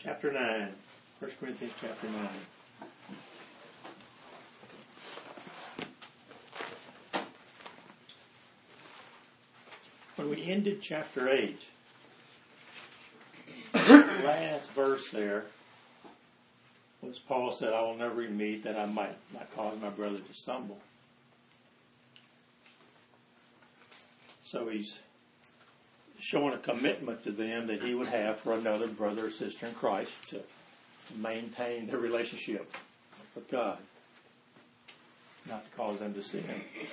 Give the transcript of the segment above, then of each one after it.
chapter 9. 1 Corinthians chapter 9. When we ended chapter 8, the last verse there was Paul said, I will never meet that I might not cause my brother to stumble. So he's showing a commitment to them that he would have for another brother or sister in Christ to maintain their relationship with God, not to cause them to sin.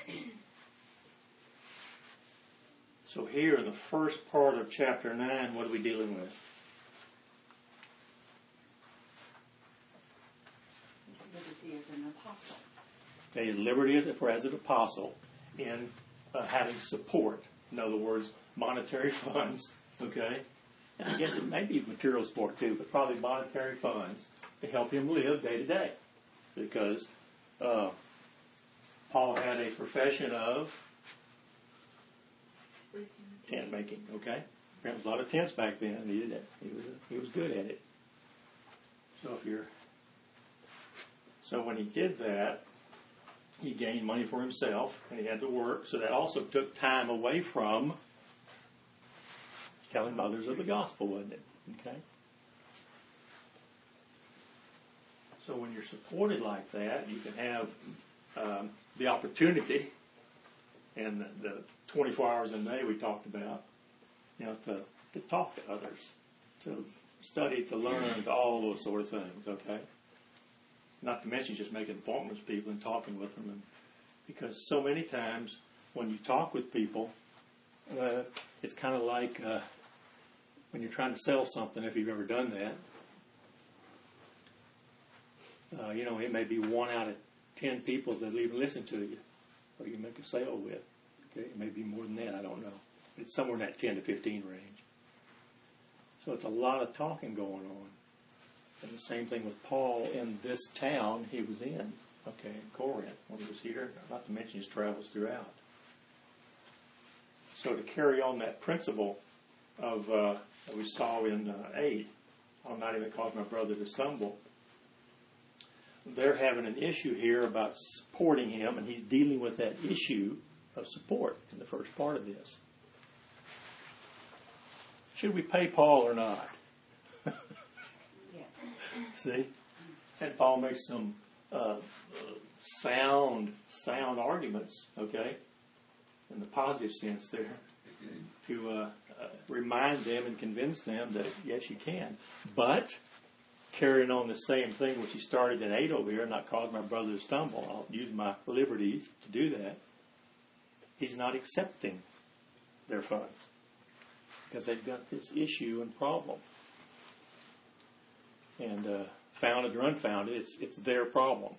So here in the first part of chapter 9, what are we dealing with? His liberty as an apostle. His liberty as an apostle in having support. In other words, monetary funds, okay? And I guess it may be material support too, but probably monetary funds to help him live day to day. Because Paul had a profession of tent making, okay? There was a lot of tents back then, and he did that. He was good at it. So when he did that, he gained money for himself, and he had to work. So that also took time away from telling others of the gospel, wasn't it? Okay. So when you're supported like that, you can have the opportunity, and the 24 hours a day we talked about, to talk to others, to study, to learn, to all those sort of things, okay? Not to mention just making appointments with people and talking with them. And because so many times when you talk with people, it's kind of like when you're trying to sell something, if you've ever done that. It may be 1 out of 10 people that even listen to you, or you make a sale with. Okay, it may be more than that, I don't know. It's somewhere in that 10 to 15 range. So it's a lot of talking going on. And the same thing with Paul in this town he was in, okay, in Corinth, when he was here, not to mention his travels throughout. So to carry on that principle of that we saw in 8, I'll not even cause my brother to stumble, they're having an issue here about supporting him, and he's dealing with that issue of support in the first part of this. Should we pay Paul or not? See? And Paul makes some sound arguments, okay, in the positive sense there, to remind them and convince them that, yes, you can. But, carrying on the same thing which he started in 8 over here, not cause my brother to stumble, I'll use my liberty to do that, he's not accepting their funds. Because they've got this issue and problem. And founded or unfounded, it's their problem.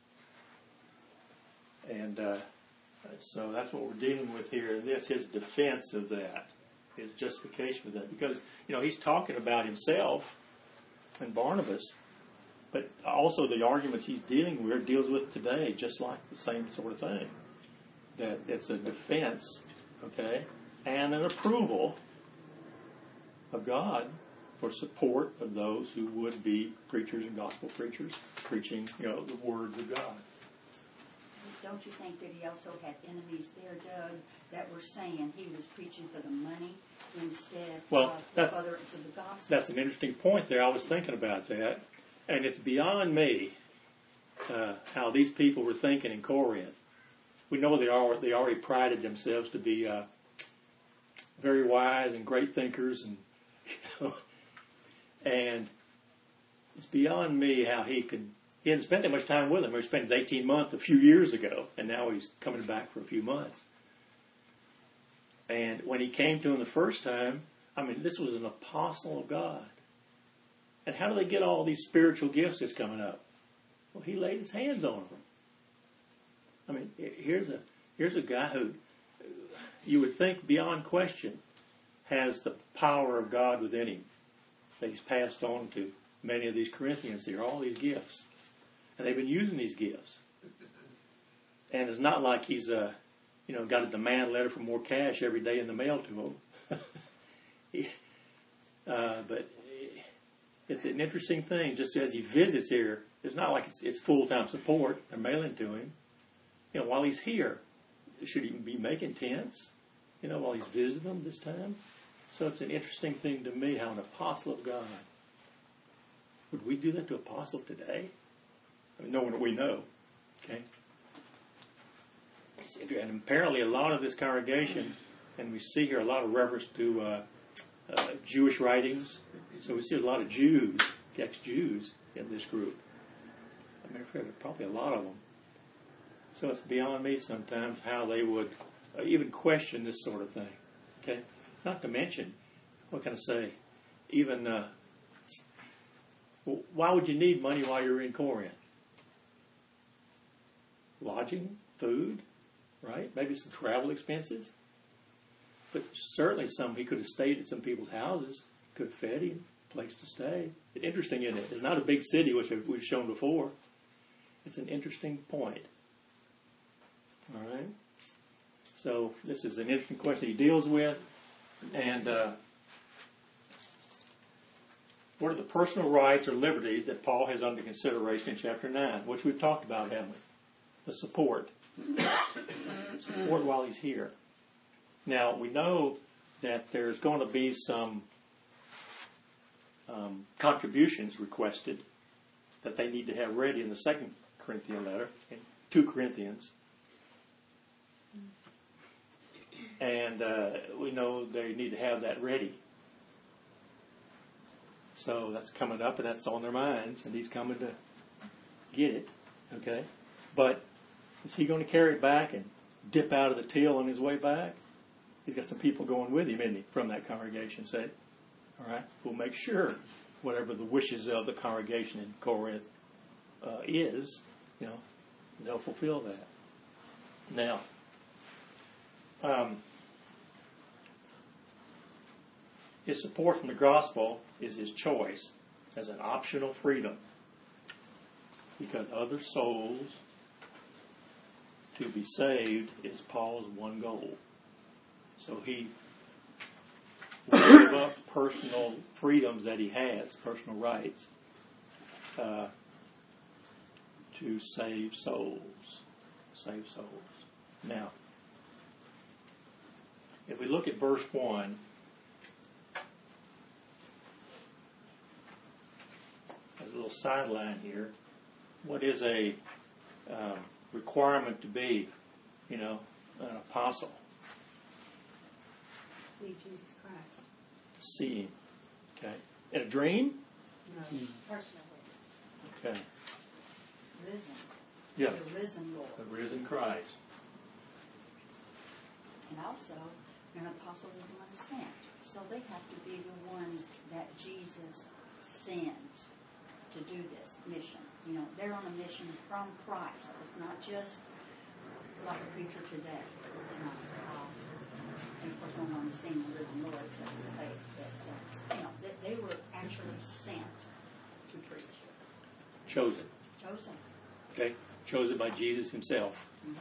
And so that's what we're dealing with here in this, his defense of that, his justification of that. Because, he's talking about himself and Barnabas, but also the arguments he's dealing with deals with today, just like the same sort of thing. That it's a defense, okay, and an approval of God for support of those who would be preachers and gospel preachers, preaching, the words of God. Don't you think that he also had enemies there, Doug, that were saying he was preaching for the money instead of the furtherance of the gospel? That's an interesting point there. I was thinking about that. And it's beyond me how these people were thinking in Corinth. We know they already prided themselves to be very wise and great thinkers, and and it's beyond me how he hadn't spent that much time with them. He spent 18 months a few years ago, and now he's coming back for a few months. And when he came to him the first time, this was an apostle of God. And how do they get all these spiritual gifts that's coming up? Well, he laid his hands on them. Here's a guy who you would think beyond question has the power of God within him that he's passed on to many of these Corinthians here, all these gifts. And they've been using these gifts. And it's not like he's got a demand letter for more cash every day in the mail to him. But it's an interesting thing. Just as he visits here, it's not like it's full-time support. They're mailing to him. While he's here, should he be making tents? While he's visiting them this time? So it's an interesting thing to me how an apostle of God, would we do that to an apostle today? I mean, no one that we know. Okay? And apparently a lot of this congregation, and we see here a lot of reference to Jewish writings. So we see a lot of Jews, ex-Jews, in this group. I mean, there are probably a lot of them. So it's beyond me sometimes how they would even question this sort of thing. Okay? Not to mention, what can I say? Even, why would you need money while you're in Corinth? Lodging, food, right? Maybe some travel expenses. But certainly he could have stayed at some people's houses, could have fed him, place to stay. It's interesting, isn't it? It's not a big city, which we've shown before. It's an interesting point. All right? So this is an interesting question he deals with. And what are the personal rights or liberties that Paul has under consideration in chapter 9, which we've talked about, haven't we? The support. Support while he's here. Now, we know that there's going to be some contributions requested that they need to have ready in the 2 Corinthian letter, in 2 Corinthians. And we know they need to have that ready. So that's coming up, and that's on their minds, and he's coming to get it. Okay? But is he going to carry it back and dip out of the till on his way back? He's got some people going with him, isn't he, from that congregation, say. All right? We'll make sure whatever the wishes of the congregation in Corinth is, they'll fulfill that. Now, his support from the gospel is his choice as an optional freedom, because other souls to be saved is Paul's one goal. So he will give up personal freedoms that he has, personal rights, to save souls. Save souls. Now, if we look at verse 1, as a little sideline here, what is a requirement to be, an apostle? See Jesus Christ. See him. Okay. In a dream? No, personally. Okay. Risen. Yeah. The risen Lord. The risen Christ. And also, an apostle is one sent. So they have to be the ones that Jesus sends to do this mission. They're on a mission from Christ. It's not just like a preacher today. And of course, no one's seen the risen Lord except for faith. But, they were actually sent to preach. Chosen. Okay. Chosen by Jesus himself. Mm-hmm.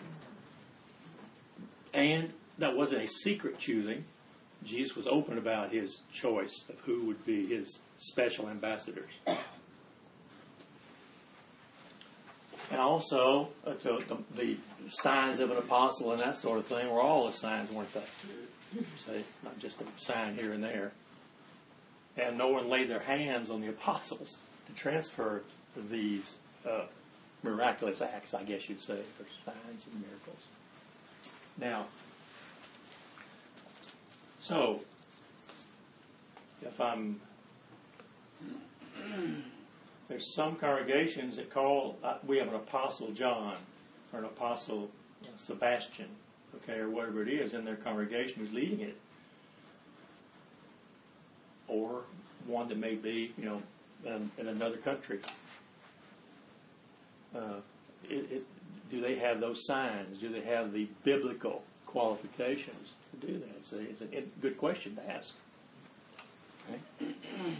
And that wasn't a secret choosing. Jesus was open about his choice of who would be his special ambassadors. And also, the signs of an apostle and that sort of thing were all the signs, weren't they? Say, not just a sign here and there. And no one laid their hands on the apostles to transfer these miraculous acts, I guess you'd say, or signs and miracles. Now, so, if there's some congregations that call, we have an Apostle John, or an Apostle Sebastian, okay, or whatever it is in their congregation who's leading it. Or one that may be, in another country. Do they have those signs? Do they have the biblical qualifications to do that? It's a good question to ask. Okay.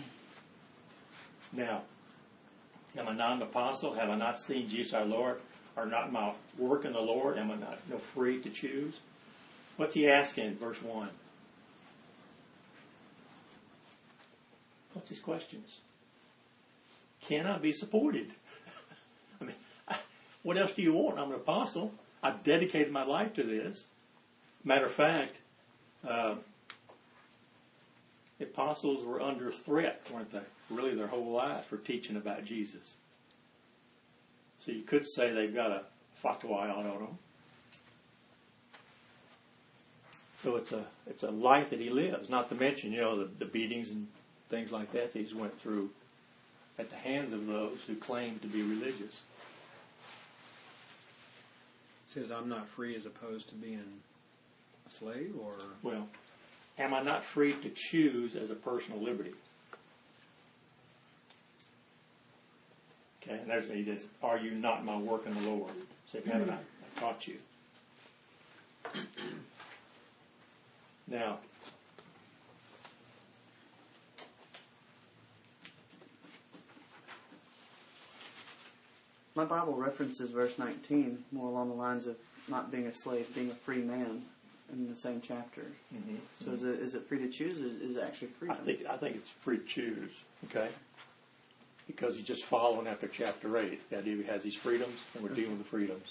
Now, am I not an apostle? Have I not seen Jesus our Lord? Are not my work in the Lord? Am I not free to choose? What's he asking in verse 1? What's his questions? cannot be supported. I mean, what else do you want? I'm an apostle. I've dedicated my life to this. Matter of fact, the apostles were under threat, weren't they? Really their whole life for teaching about Jesus. So you could say they've got a fatwa out on them. So it's a life that he lives, not to mention, the beatings and things like that he's went through at the hands of those who claim to be religious. It says, I'm not free as opposed to being a slave, or? Well, am I not free to choose as a personal liberty? Okay, and there's he says, are you not my work in the Lord? So haven't I taught you? Now, my Bible references verse 19 more along the lines of not being a slave, being a free man in the same chapter. mm-hmm. So is it free to choose? Is it actually freedom? I think it's free to choose, okay? Because he's just following after chapter 8. The idea he has these freedoms, and we're dealing with the freedoms.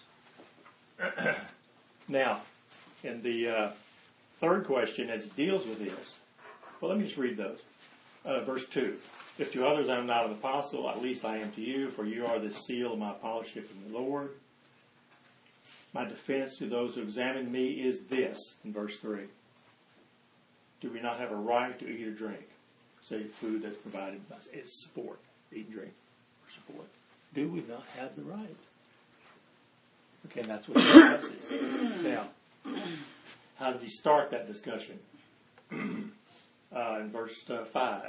Now, in the third question, as he deals with this, well, let me just read those. Verse 2. If to others I am not an apostle, at least I am to you, for you are the seal of my apostleship in the Lord. My defense to those who examine me is this, in verse 3. Do we not have a right to eat or drink? Say food that's provided by us. It's support. Eat and drink for support. Do we not have the right? Okay, and that's what he discusses. Now, how does he start that discussion? In verse 5.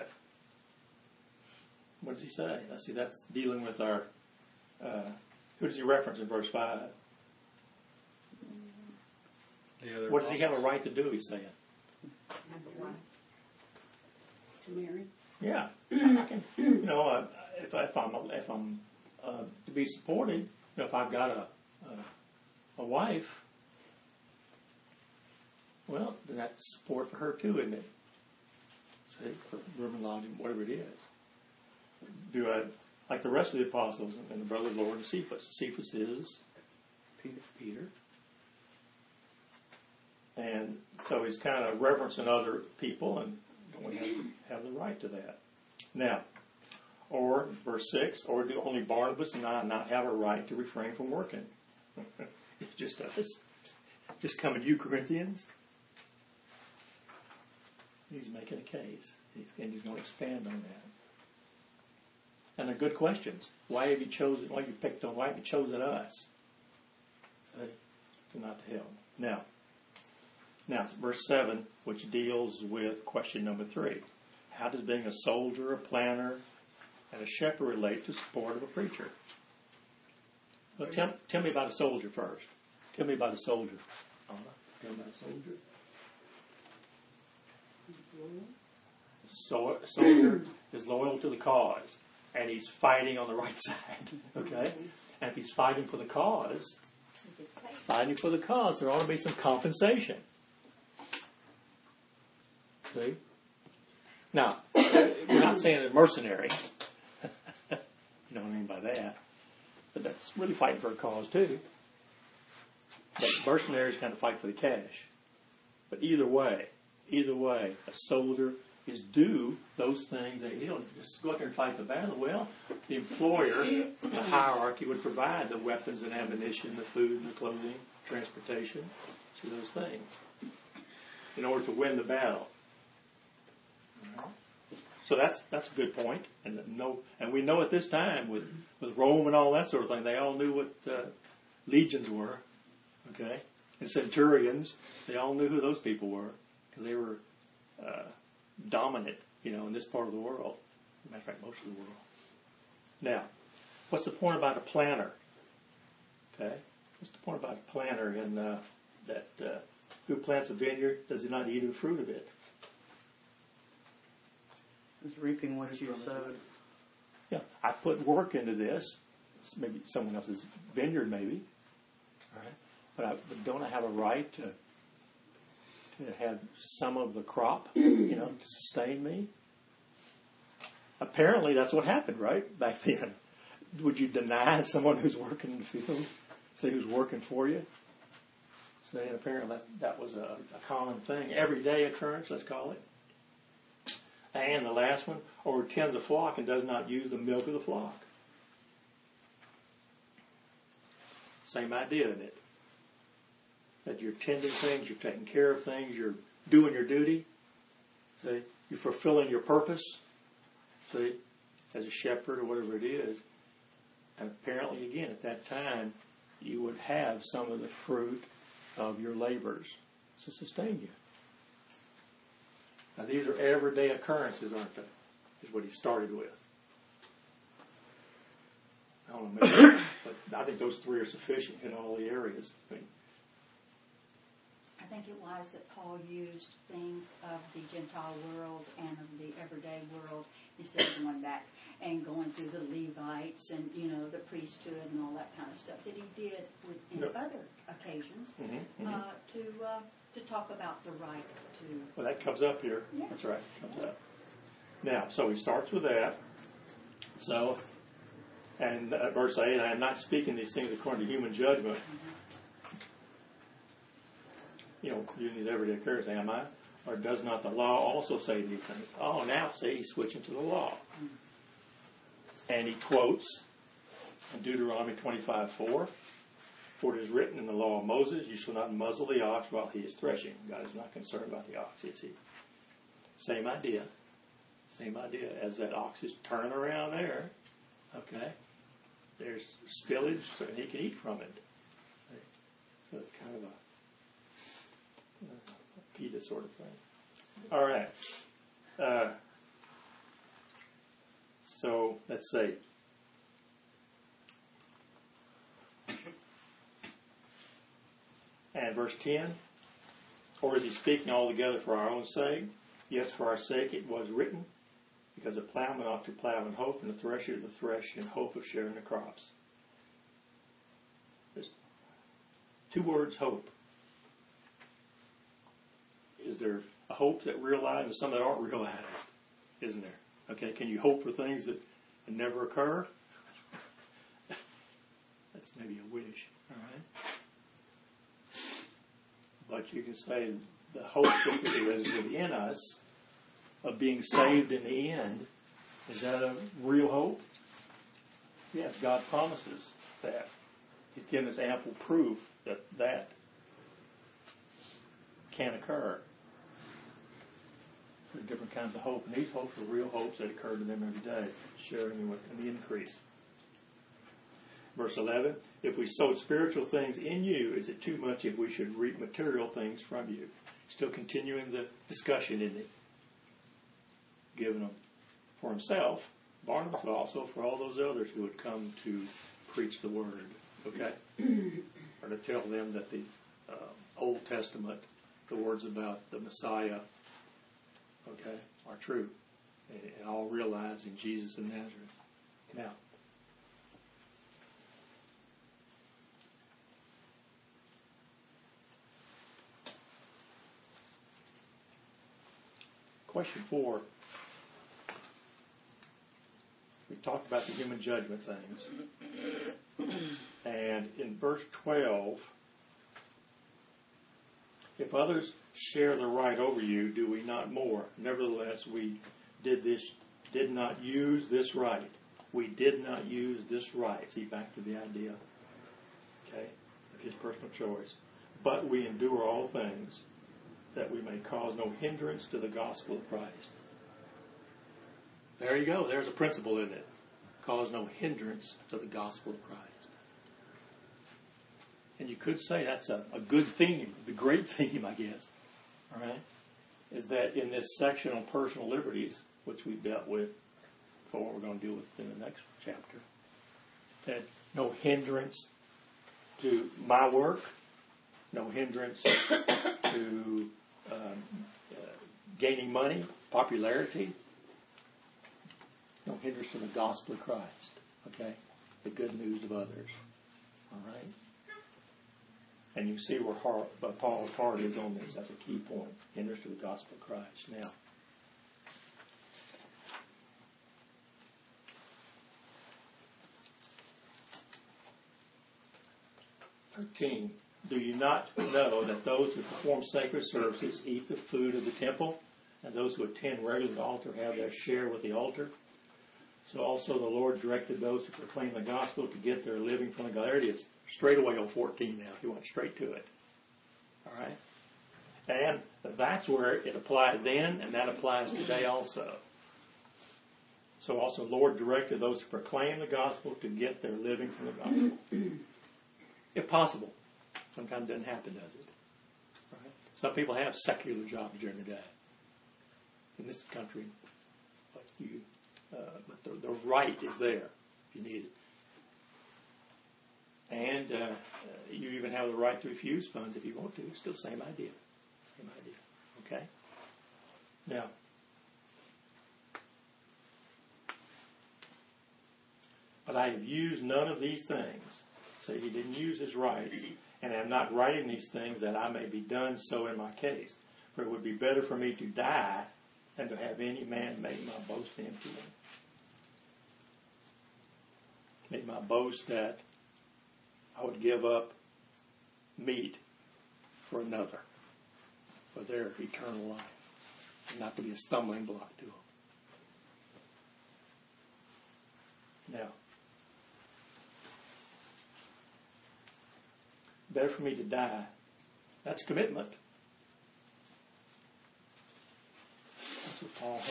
What does he say? Let's see, that's dealing with our... who does he reference in verse 5? What does he have a right to do, he's saying? Have the right to marry. Yeah. I can, if I'm to be supported, if I've got a wife, well, then that's support for her too, isn't it? See, for room and lodging, whatever it is. Do I, like the rest of the apostles and the brother of the Lord and Cephas? Cephas is Peter. And so he's kind of reverencing other people, and we have the right to that. Now, or verse 6, or do only Barnabas and I not have a right to refrain from working? It's just us. Just coming to you, Corinthians. He's making a case, and he's going to expand on that. And they're good questions. Why have you chosen? Why have you picked on? Why have you chosen us? Not to help. Now, it's verse 7, which deals with question number 3. How does being a soldier, a planter, and a shepherd relate to support of a preacher? Well, tell me about a soldier first. Tell me about a soldier. Anna, tell me about a soldier. So, a soldier is loyal to the cause, and he's fighting on the right side. Okay? And if he's fighting for the cause, there ought to be some compensation. See? Now, we're not saying they're mercenary. You know what I mean by that. But that's really fighting for a cause too. But mercenaries kind of fight for the cash. But either way, a soldier is due those things. That you don't just go out there and fight the battle. Well, the employer, the hierarchy would provide the weapons and ammunition, the food and the clothing, transportation, to those things in order to win the battle. So that's a good point. And we know at this time with Rome and all that sort of thing, they all knew what legions were. Okay, and centurions, they all knew who those people were because they were dominant, in this part of the world. As a matter of fact, most of the world. Now, what's the point about a planter? Okay, what's the point about a planter in that who plants a vineyard does he not eat the fruit of it? It's reaping what you sowed. Yeah, I put work into this. It's maybe someone else's vineyard, maybe. All right, but don't I have a right to have some of the crop, to sustain me? apparently that's what happened, right? Back then. Would you deny someone who's working in the field? Say who's working for you? Say, apparently that was a common thing. Everyday occurrence, let's call it. And the last one, or tends a flock and does not use the milk of the flock. Same idea, isn't it? That you're tending things, you're taking care of things, you're doing your duty. See, you're fulfilling your purpose. See, as a shepherd or whatever it is. And apparently, again, at that time, you would have some of the fruit of your labors to sustain you. Now, these are everyday occurrences, aren't they? Is what he started with. I don't know, maybe, but I think those three are sufficient in all the areas. I think it was that Paul used things of the Gentile world and of the everyday world instead of going back and going through the Levites and, the priesthood and all that kind of stuff that he did in other occasions to talk about the right to... Well, that comes up here. Yeah. That's right. Comes up. Now, so he starts with that. So, and verse 8, I am not speaking these things according to human judgment. Using these everyday occurrences, am I? Or does not the law also say these things? Oh, now see, he's switching to the law. And he quotes in Deuteronomy 25:4, for it is written in the law of Moses, you shall not muzzle the ox while he is threshing. God is not concerned about the ox, is he? Same idea. Same idea. As that ox is turning around there, okay, there's spillage, so he can eat from it. So it's kind of a PETA sort of thing. All right. So let's see. And verse 10, or is he speaking altogether for our own sake? Yes, for our sake it was written, because a plowman ought to plow in hope, and a thresher to thresh in hope of sharing the crops. There's two words, hope. Is there a hope that realized and some that aren't realized? Isn't there? Okay, can you hope for things that never occur? That's maybe a wish, all right? But you can say the hope that is within us of being saved in the end, is that a real hope? Yes, God promises that. He's given us ample proof that that can occur. There are different kinds of hope, and these hopes are real hopes that occur to them every day, sharing in the increase. Verse 11, if we sowed spiritual things in you, is it too much if we should reap material things from you? Still continuing the discussion, isn't it? Given them for himself, Barnabas, but also for all those others who would come to preach the word, okay? Or to tell them that the Old Testament, the words about the Messiah, okay, are true. And all realized in Jesus of Nazareth. Now, question 4. We talked about the human judgment things. And in verse 12, if others share the right over you, do we not more? Nevertheless, we did not use this right. We did not use this right. See, back to the idea, okay, of his personal choice. But we endure all things, that we may cause no hindrance to the gospel of Christ. There you go. There's a principle in it. Cause no hindrance to the gospel of Christ. And you could say that's a good theme, the great theme, I guess. All right? Is that in this section on personal liberties, which we've dealt with for what we're going to deal with in the next chapter, that no hindrance to my work, no hindrance to gaining money, popularity, no hindrance to the gospel of Christ, okay? The good news of others, all right? And you see where Paul's heart is on this. That's a key point. Hindrance to the gospel of Christ. Now, 13. Do you not know that those who perform sacred services eat the food of the temple, and those who attend regularly to the altar have their share with the altar? So also the Lord directed those who proclaim the gospel to get their living from the gospel. There it is, straight away on 14 now. He went straight to it. All right? And that's where it applied then, and that applies today also. So also the Lord directed those who proclaim the gospel to get their living from the gospel. If possible. Sometimes it doesn't happen, does it? Right? Some people have secular jobs during the day in this country, but the right is there if you need it. And you even have the right to refuse funds if you want to. It's still the same idea. Same idea. Okay? Now, but I have used none of these things. So he didn't use his rights. And am not writing these things that I may be done so in my case. For it would be better for me to die than to have any man make my boast empty. Make my boast that I would give up meat for another, for their eternal life, and not to be a stumbling block to them. Now, better for me to die. That's commitment. That's what Paul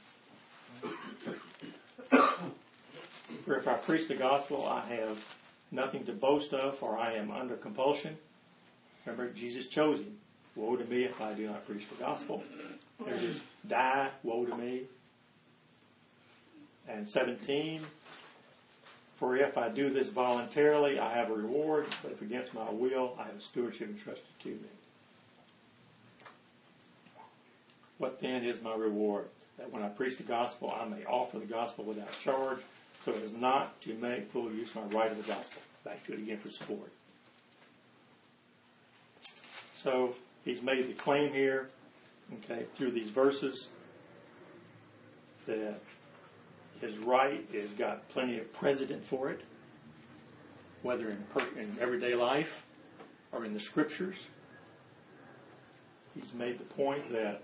had. For if I preach the gospel, I have nothing to boast of, for I am under compulsion. Remember, Jesus chose him. Woe to me if I do not preach the gospel. There's this die, woe to me. And 17, for if I do this voluntarily, I have a reward, but if against my will, I have a stewardship entrusted to me. What then is my reward? That when I preach the gospel, I may offer the gospel without charge, so as not to make full use of my right of the gospel. Back to it again for support. So he's made the claim here, okay, through these verses, that his right has got plenty of precedent for it, whether in everyday life or in the scriptures. He's made the point that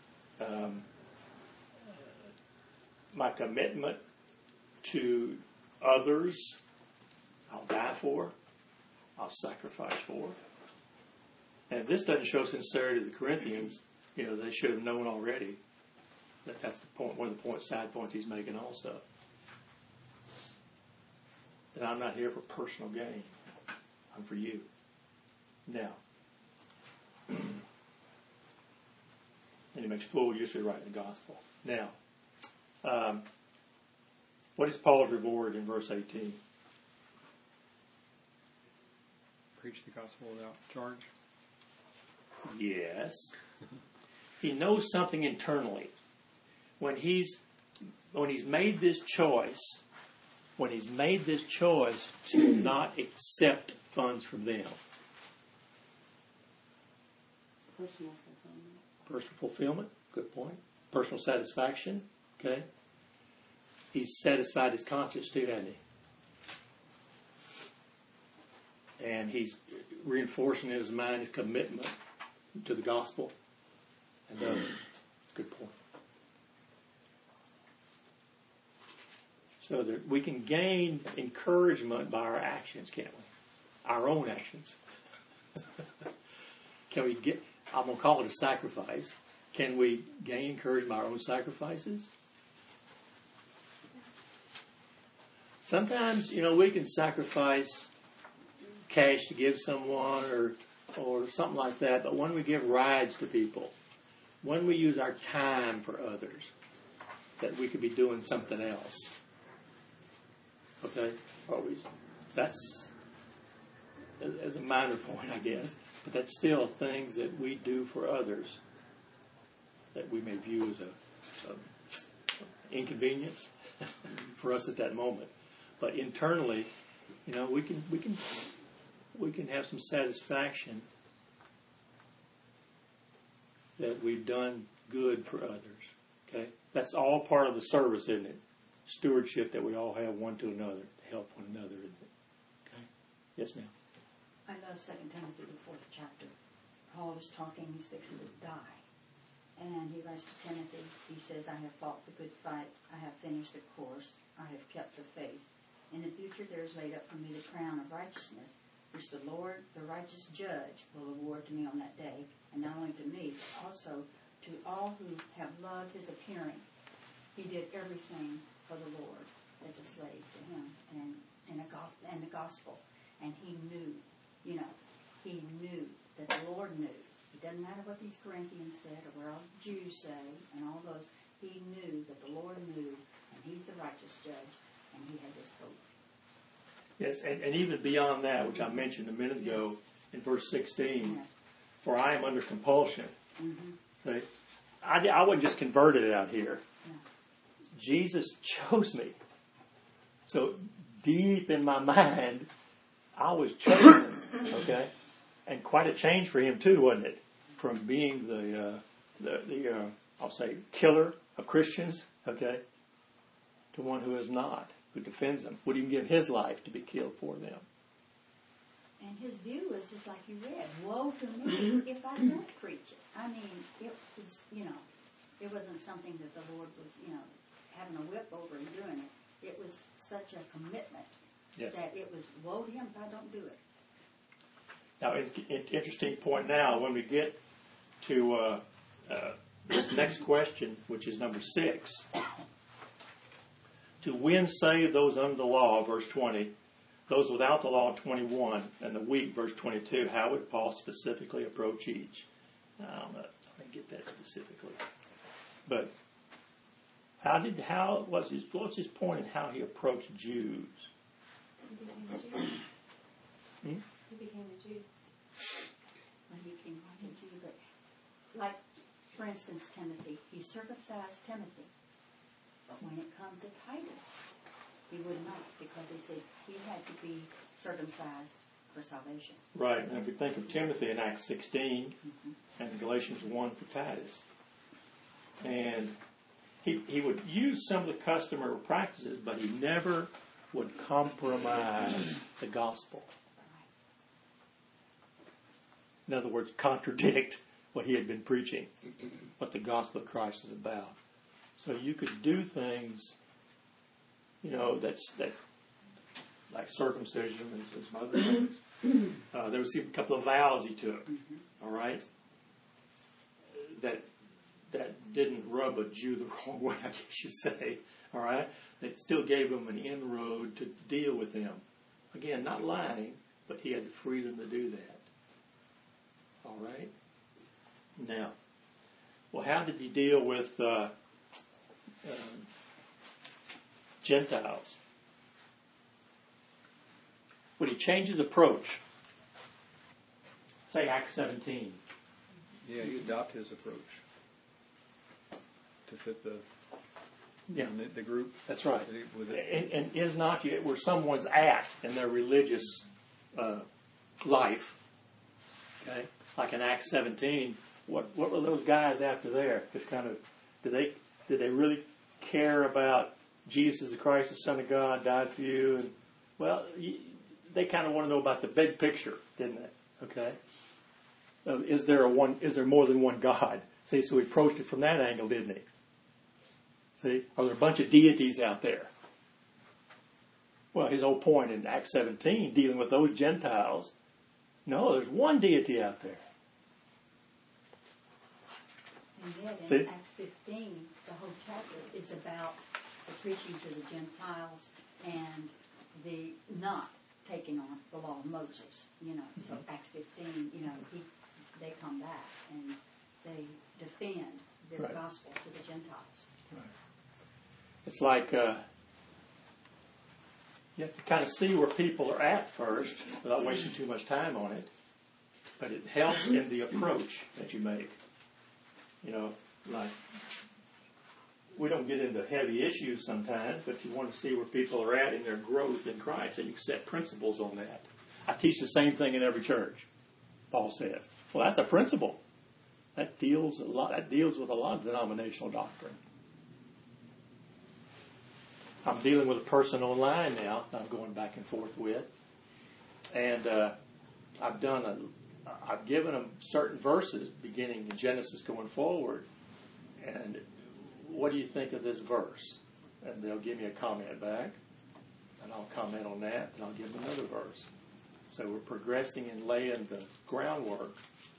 my commitment to others, I'll die for, I'll sacrifice for. And if this doesn't show sincerity to the Corinthians, they should have known already. That's the point. One of the side points he's making also. That I'm not here for personal gain. I'm for you. Now, and he makes full use of the right in the gospel. Now, what is Paul's reward in verse 18? Preach the gospel without charge. Yes. He knows something internally. When he's made this choice to not accept funds from them. Personal fulfillment. Personal fulfillment, good point. Personal satisfaction, okay. He's satisfied his conscience too, hasn't he? And he's reinforcing in his mind his commitment to the gospel and others. Good point. So that we can gain encouragement by our actions, can't we? Our own actions. Can we get, I'm going to call it a sacrifice. Can we gain encouragement by our own sacrifices? Sometimes, we can sacrifice cash to give someone or something like that, but when we give rides to people, when we use our time for others, that we could be doing something else. Okay? Always. That's as a minor point, I guess, but that's still things that we do for others that we may view as a inconvenience for us at that moment. But internally, we can have some satisfaction that we've done good for others. Okay? That's all part of the service, isn't it? Stewardship that we all have one to another, to help one another, isn't it? Okay? Yes, ma'am. I love 2 Timothy, the 4th chapter. Paul is talking, he's fixing to die. And he writes to Timothy, he says, I have fought the good fight, I have finished the course, I have kept the faith. In the future there is laid up for me the crown of righteousness, which the Lord, the righteous judge, will award to me on that day, and not only to me, but also to all who have loved his appearing. He did everything for the Lord as a slave to him and the gospel. And he knew, he knew that the Lord knew. It doesn't matter what these Corinthians said or what all the Jews say and all those. He knew that the Lord knew, and he's the righteous judge, and he had this hope. Yes, and even beyond that, which I mentioned a minute ago, in verse 16, Yes. for I am under compulsion. Mm-hmm. See, I wasn't just converted out here. Yeah. Jesus chose me. So deep in my mind, I was chosen, okay? And quite a change for him too, wasn't it? From being the I'll say, killer of Christians, okay, to one who is not, who defends them, would even give his life to be killed for them. And his view was just like you read, woe to me if I don't preach it. I mean, it was, it wasn't something that the Lord was, having a whip over and doing it. It was such a commitment that it was, woe to him if I don't do it. Now, interesting point now, when we get to this next question, which is number 6. To win save those under the law, verse 20, those without the law, 21, and the weak, verse 22, how would Paul specifically approach each? Now, I don't know if I can get that specifically. But what's his point in how he approached Jews? He became a Jew. Hmm? He became a Jew. When he became a Jew, but like, for instance, Timothy, he circumcised Timothy. But when it comes to Titus, he would not, because he said he had to be circumcised for salvation. Right, and if we think of Timothy in Acts 16 and Galatians 1 for Titus, and he would use some of the customary practices, but he never would compromise the gospel. In other words, contradict what he had been preaching, what the gospel of Christ is about. So you could do things, that like circumcision and some other things. There was even a couple of vows he took, all right, that didn't rub a Jew the wrong way, I guess you'd say, all right. That still gave him an inroad to deal with them. Again, not lying, but he had the freedom to do that. All right. Now, well, how did he deal with Gentiles? Would he change his approach? Say Acts 17. Yeah, you adopt his approach to fit the group. That's right. With it. And is not where someone's at in their religious life. Okay, like in Acts 17, what were those guys after there? Just kind of did they really care about Jesus Christ, the Son of God, died for you? And well, they kind of want to know about the big picture, didn't they? Okay, is there more than one God? See, so he approached it from that angle, didn't he? See, are there a bunch of deities out there? Well, his whole point in Acts 17, dealing with those Gentiles, no, there's one deity out there. And yet in See? Acts 15, the whole chapter is about the preaching to the Gentiles and the not taking on the law of Moses. So Acts 15, they come back and they defend their Right. gospel to the Gentiles. Right. It's like you have to kind of see where people are at first without wasting too much time on it. But it helps in the approach that you make. Like we don't get into heavy issues sometimes, but you want to see where people are at in their growth in Christ, and you can set principles on that. I teach the same thing in every church, Paul says. Well, that's a principle. That deals with a lot of denominational doctrine. I'm dealing with a person online now that I'm going back and forth with. And I've given them certain verses beginning in Genesis going forward, and what do you think of this verse? And they'll give me a comment back, and I'll comment on that, and I'll give them another verse. So we're progressing and laying the groundwork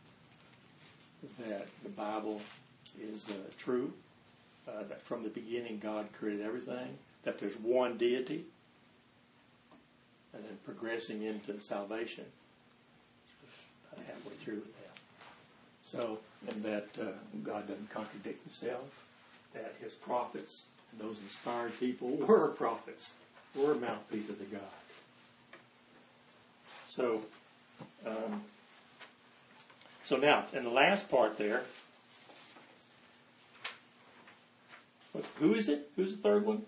that the Bible is true, that from the beginning God created everything, that there's one deity, and then progressing into salvation. About halfway through with that. So, and that God doesn't contradict himself, that his prophets, and those inspired people, were prophets, were mouthpieces of God. So, so now, in the last part there, who is it? Who's the third one?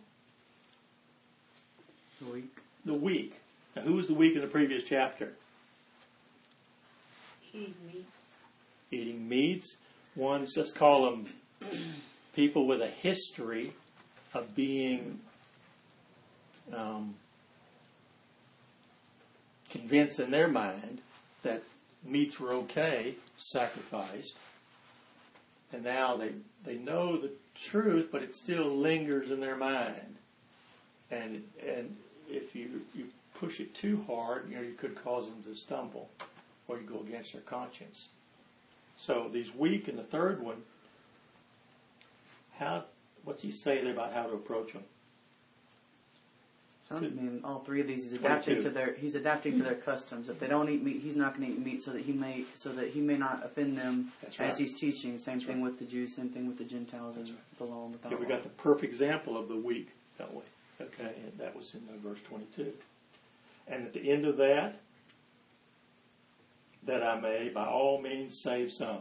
The weak. The weak. Now, who was the weak in the previous chapter? Eating meat. Eating meats. Ones, let's call them people with a history of being convinced in their mind that meats were okay, sacrificed, and now they know the truth, but it still lingers in their mind. And if you push it too hard, you could cause them to stumble, or you go against their conscience. So these weak in the third one, what's he say there about how to approach them? Sounds to me in all three of these, he's adapting to their customs. If they don't eat meat, he's not going to eat meat so that he may not offend them. That's right. As he's teaching. Same thing with the Jews, same thing with the Gentiles, and the law and without law. We got the perfect example of the weak, don't we? Okay, and that was in verse 22. And at the end of that I may by all means save some.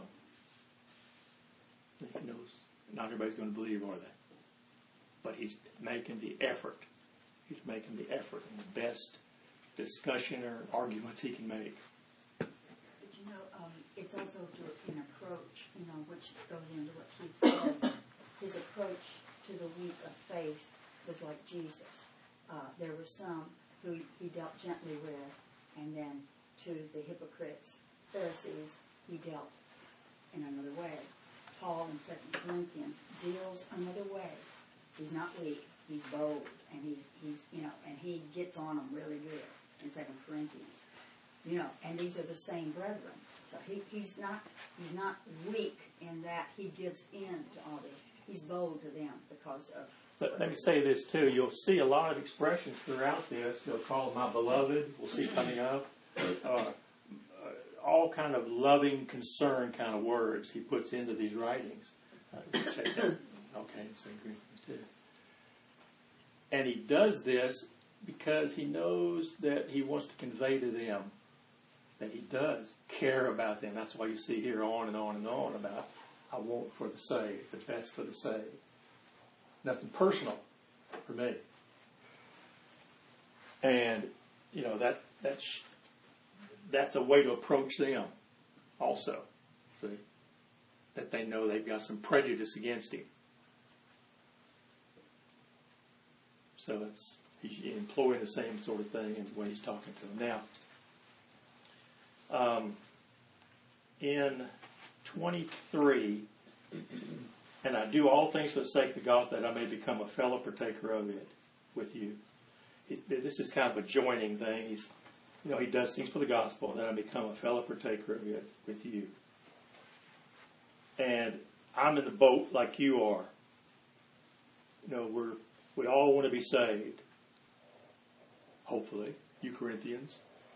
He knows not everybody's going to believe, are they? But he's making the effort. He's making the effort and the best discussion or arguments he can make. But it's also an approach, which goes into what Keith said. His approach to the weak of faith was like Jesus. There were some who he dealt gently with, and then to the hypocrites, Pharisees, he dealt in another way. Paul in 2 Corinthians deals another way. He's not weak. He's bold, and he's and he gets on them really good in 2 Corinthians. And these are the same brethren. So he's not weak in that he gives in to all this. He's bold to them because of. But let me say this too. You'll see a lot of expressions throughout this. He'll call my beloved. We'll see coming up. All kind of loving concern kind of words he puts into these writings. Check that. Okay, so Corinthians 2. And he does this because he knows that he wants to convey to them that he does care about them. That's why you see here on and on and on about I want for the saved, the best for the saved. Nothing personal for me. And, that's a way to approach them also. See? That they know they've got some prejudice against him. So he's employing the same sort of thing in the way he's talking to them. Now, in 23, and I do all things for the sake of the gospel that I may become a fellow partaker of it with you. This is kind of a joining thing. He does things for the gospel that I become a fellow partaker of it with you. And I'm in the boat like you are. We all want to be saved. Hopefully, you Corinthians.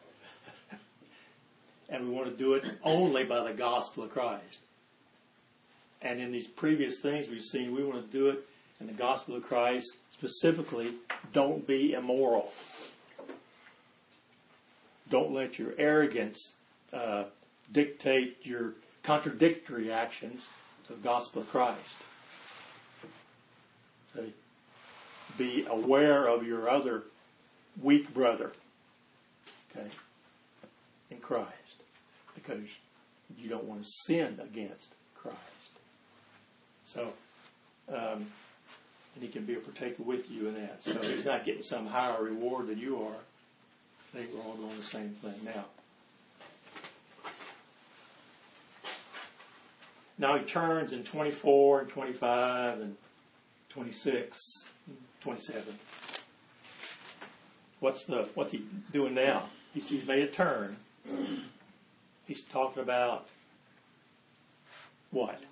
And we want to do it only by the gospel of Christ. And in these previous things we've seen, we want to do it in the gospel of Christ. Specifically, don't be immoral. Don't let your arrogance dictate your contradictory actions to the gospel of Christ. So be aware of your other weak brother, okay, in Christ, because you don't want to sin against Christ. So, and he can be a partaker with you in that. So he's not getting some higher reward than you are. I think we're all doing the same thing now. Now he turns in 24 and 25 and 26, 27. What's he doing now? He's made a turn. He's talking about what?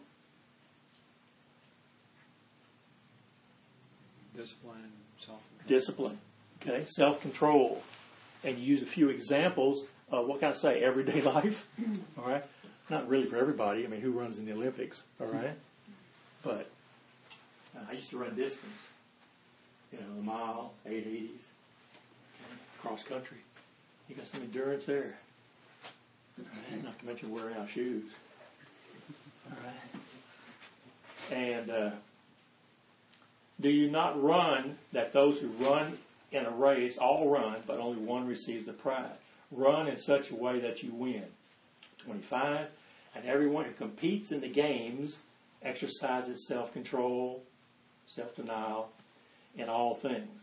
Discipline, self-control. Discipline. Okay, self-control. And you use a few examples of what can I say, everyday life. All right? Not really for everybody. I mean, who runs in the Olympics? All right? But I used to run distance. You know, a mile, 880s, cross country. You got some endurance there. All right? Not to mention wearing out shoes. All right? And do you not run that those who run in a race all run, but only one receives the prize? Run in such a way that you win. 25. And everyone who competes in the games exercises self-control, self-denial in all things.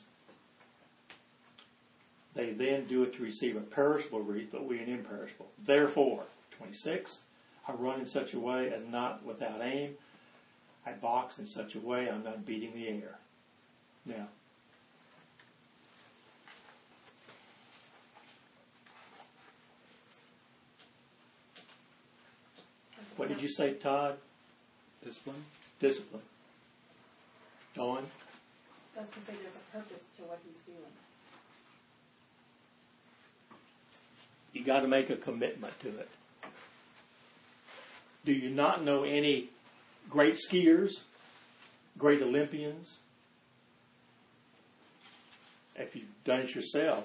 They then do it to receive a perishable wreath, but we an imperishable. Therefore, 26, I run in such a way as not without aim. I box in such a way I'm not beating the air. Now, what did you say, Todd? Discipline? Discipline. Dawn? I was going to say there's a purpose to what he's doing. You got to make a commitment to it. Do you not know any great skiers, great Olympians? If you've done it yourself,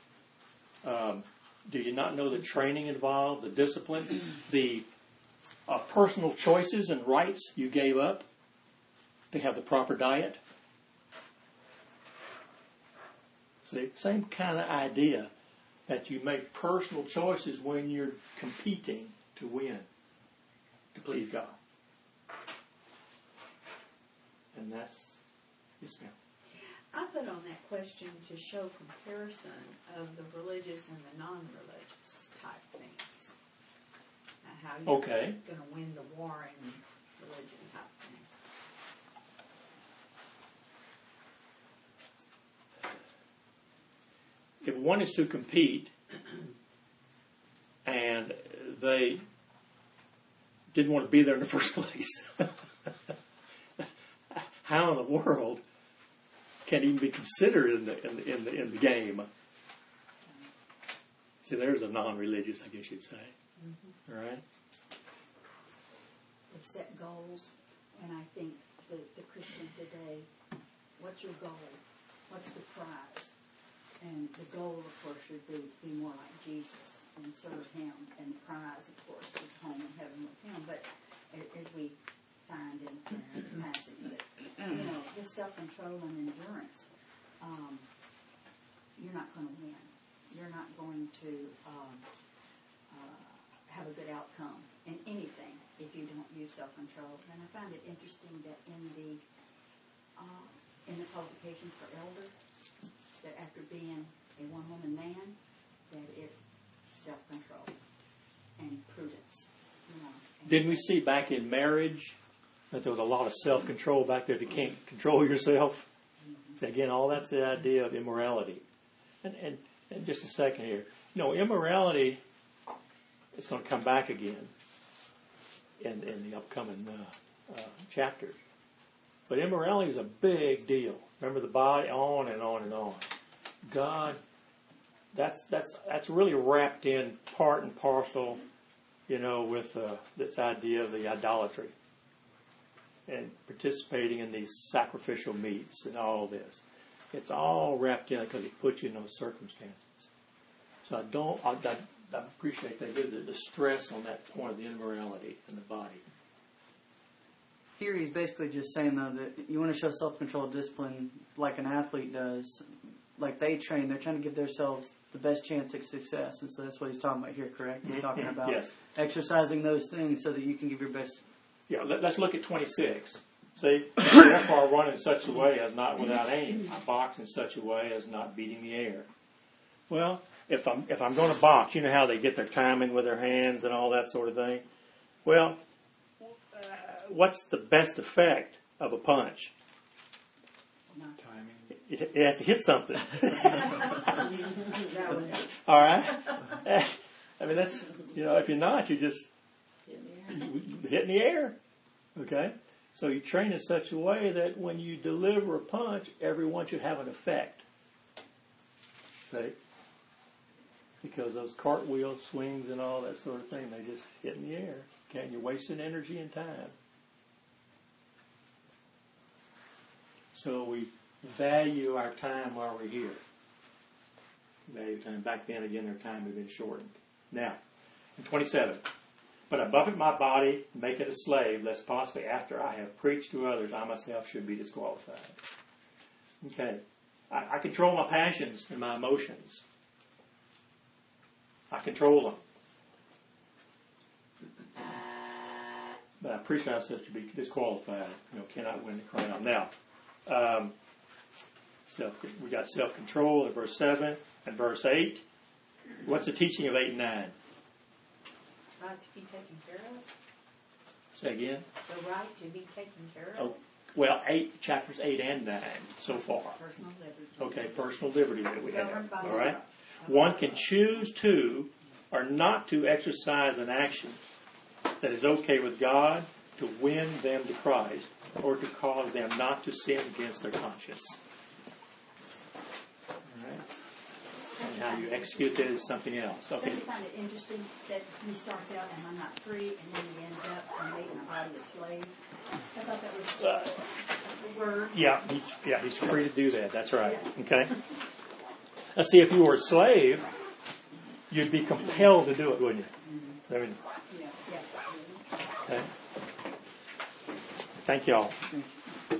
do you not know the training involved, the discipline, the personal choices and rights you gave up to have the proper diet? See, same kind of idea, that you make personal choices when you're competing to win, to please God. And that's, yes ma'am. I put on that question to show comparison of the religious and the non-religious type things. Now, how you're going to win the war in religion type thing. If one is to compete and they didn't want to be there in the first place, how in the world can even be considered in the game? See, there's a non-religious, I guess you'd say. Mm-hmm. All right. They've set goals, and I think the Christian today, what's your goal? What's the prize? And the goal, of course, should be more like Jesus and serve Him. And the prize, of course, is home in heaven with Him. But as we find in the passage, that, you know, this self-control and endurance, you're not going to win. You're not going to have a good outcome in anything if you don't use self-control. And I find it interesting that in the qualifications for elder, that after being a one-woman man, that it's self-control and prudence. You know, and didn't we see back in marriage that there was a lot of self-control back there? You can't control yourself. Mm-hmm. So again, all that's the idea of immorality. And just a second here. You know, immorality is going to come back again in the upcoming chapters. But immorality is a big deal. Remember the body, on and on and on. God, that's really wrapped in part and parcel, you know, with this idea of the idolatry and participating in these sacrificial meats and all this. It's all wrapped in because it puts you in those circumstances. So I appreciate they did the stress on that point of the immorality in the body. Here he's basically just saying, though, that you want to show self-control, discipline like an athlete does. Like they train, they're trying to give themselves the best chance at success. And so that's what he's talking about here, correct? He's talking about yes. Exercising those things so that you can give your best. Yeah, let's look at 26. See, therefore I run in such a way as not without aim. I box in such a way as not beating the air. Well, if I'm going to box, you know how they get their timing with their hands and all that sort of thing? Well, what's the best effect of a punch? Timing. It has to hit something. That was All right? I mean, that's, if you're not, you're just hitting the air. Okay? So you train in such a way that when you deliver a punch, everyone should have an effect. See? Because those cartwheel swings and all that sort of thing, they just hit in the air. Okay? And you're wasting energy and time. So we value our time while we're here. Value time. Back then, again, their time had been shortened. Now, in 27, but I buffet my body, make it a slave, lest possibly after I have preached to others, I myself should be disqualified. Okay. I control my passions and my emotions. I control them. But I preach myself to be disqualified. Cannot win the crown. Now, we got self-control in verse 7 and verse 8. What's the teaching of 8 and 9? right to be taken care of. Say again? The right to be taken care of. Oh, well, chapters 8 and 9 so far. Personal liberty. Okay, personal liberty that we have. Governed by All right? law. One can choose to or not to exercise an action that is okay with God to win them to Christ or to cause them not to sin against their conscience. All right? And how you execute that is something else. Okay. Don't you find it interesting that he starts out and I'm not free, and then he ends up making my body a slave? I thought that was the word. Yeah, he's free to do that. That's right. Okay. Now, see, if you were a slave, you'd be compelled to do it, wouldn't you? I mean, Yeah. okay. Thank you all.